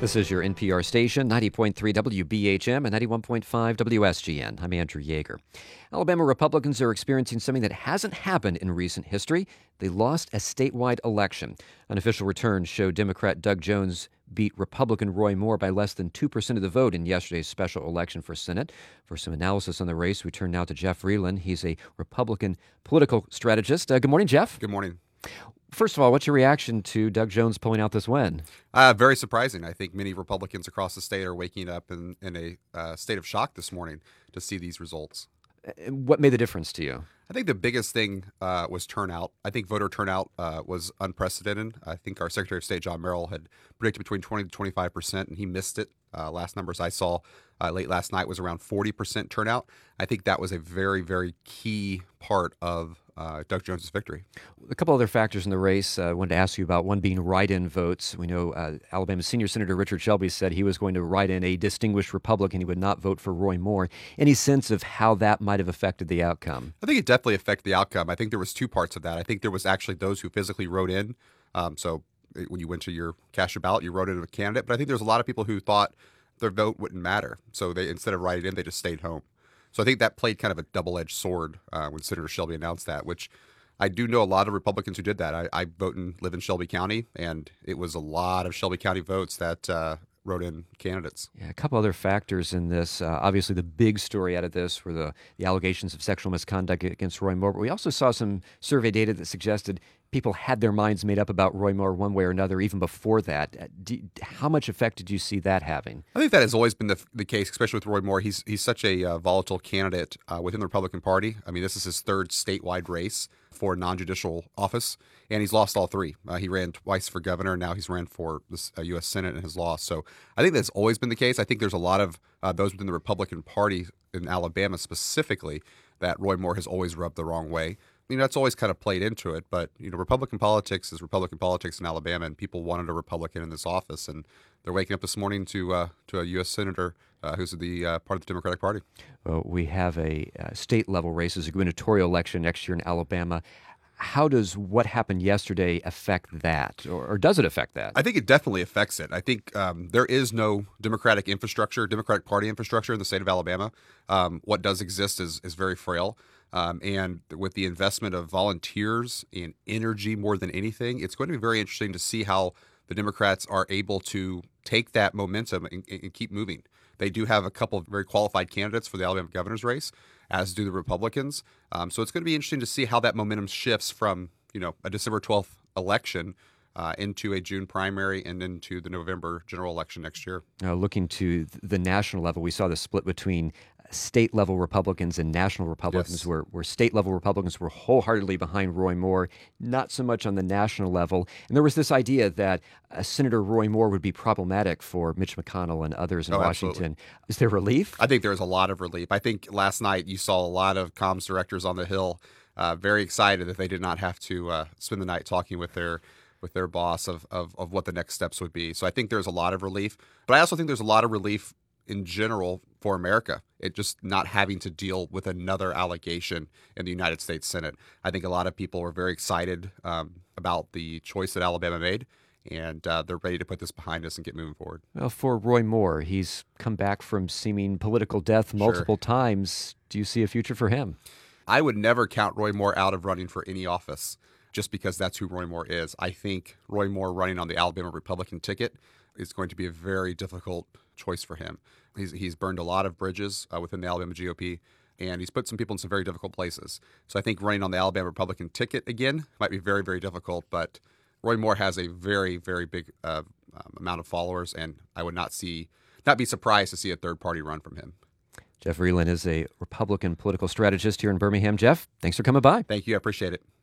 This is your NPR station, 90.3 WBHM and 91.5 WSGN. I'm Andrew Yeager. Alabama Republicans are experiencing something that hasn't happened in recent history. They lost a statewide election. Unofficial returns show Democrat Doug Jones beat Republican Roy Moore by less than 2% of the vote in yesterday's special election for Senate. For some analysis on the race, we turn now to Jeff Vreeland. He's a Republican political strategist. Good morning, Jeff. Good morning. First of all, what's your reaction to Doug Jones pulling out this win? Very surprising. I think many Republicans across the state are waking up in a state of shock this morning to see these results. What made the difference to you? I think the biggest thing was turnout. I think voter turnout was unprecedented. I think our Secretary of State, John Merrill, had predicted between 20 to 25%, and he missed it. Last numbers I saw late last night was around 40% turnout. I think that was a very, very key part of Doug Jones' victory. A couple other factors in the race I wanted to ask you about, one being write-in votes. We know Alabama Senior Senator Richard Shelby said he was going to write in a distinguished Republican. He would not vote for Roy Moore. Any sense of how that might have affected the outcome? I think it definitely affected the outcome. I think there was two parts of that. I think there was actually those who physically wrote in. So when you went to cast your ballot, you wrote in a candidate. But I think there's a lot of people who thought their vote wouldn't matter. So they, instead of writing in, they just stayed home. So I think that played kind of a double-edged sword when Senator Shelby announced that, which I do know a lot of Republicans who did that. I vote and live in Shelby County, and it was a lot of Shelby County votes that wrote in candidates. Yeah, a couple other factors in this. Obviously, the big story out of this were the allegations of sexual misconduct against Roy Moore. But we also saw some survey data that suggested people had their minds made up about Roy Moore one way or another even before that. How much effect did you see that having? I think that has always been the case, especially with Roy Moore. He's such a volatile candidate within the Republican Party. I mean, this is his third statewide race for a non-judicial office, and he's lost all three. He ran twice for governor, and now he's ran for the U.S. Senate and has lost. So I think that's always been the case. I think there's a lot of those within the Republican Party in Alabama specifically that Roy Moore has always rubbed the wrong way. That's always kind of played into it, but, Republican politics is Republican politics in Alabama, and people wanted a Republican in this office, and they're waking up this morning to a U.S. Senator who's the part of the Democratic Party. Well, we have a state-level race as a gubernatorial election next year in Alabama. How does what happened yesterday affect that, or does it affect that? I think it definitely affects it. I think there is no Democratic Party infrastructure in the state of Alabama. What does exist is very frail. And with the investment of volunteers and energy more than anything, it's going to be very interesting to see how the Democrats are able to take that momentum and keep moving. They do have a couple of very qualified candidates for the Alabama governor's race, as do the Republicans. So it's going to be interesting to see how that momentum shifts from, a December 12th election into a June primary and into the November general election next year. Looking to the national level, we saw the split between state-level Republicans and national Republicans, Yes. where state-level Republicans were wholeheartedly behind Roy Moore, not so much on the national level. And there was this idea that Senator Roy Moore would be problematic for Mitch McConnell and others in Washington. Absolutely. Is there relief? I think there was a lot of relief. I think last night you saw a lot of comms directors on the Hill very excited that they did not have to spend the night talking with their boss of what the next steps would be. So I think there's a lot of relief. But I also think there's a lot of relief in general for America. It just not having to deal with another allegation in the United States Senate. I think a lot of people were very excited about the choice that Alabama made, and they're ready to put this behind us and get moving forward. Well, for Roy Moore, he's come back from seeming political death multiple times. Do you see a future for him? I would never count Roy Moore out of running for any office just because that's who Roy Moore is. I think Roy Moore running on the Alabama Republican ticket is going to be a very difficult choice for him. He's burned a lot of bridges within the Alabama GOP, and he's put some people in some very difficult places. So I think running on the Alabama Republican ticket again might be very, very difficult, but Roy Moore has a very, very big amount of followers, and I would not be surprised to see a third party run from him. Jeff Vreeland is a Republican political strategist here in Birmingham. Jeff, thanks for coming by. Thank you. I appreciate it.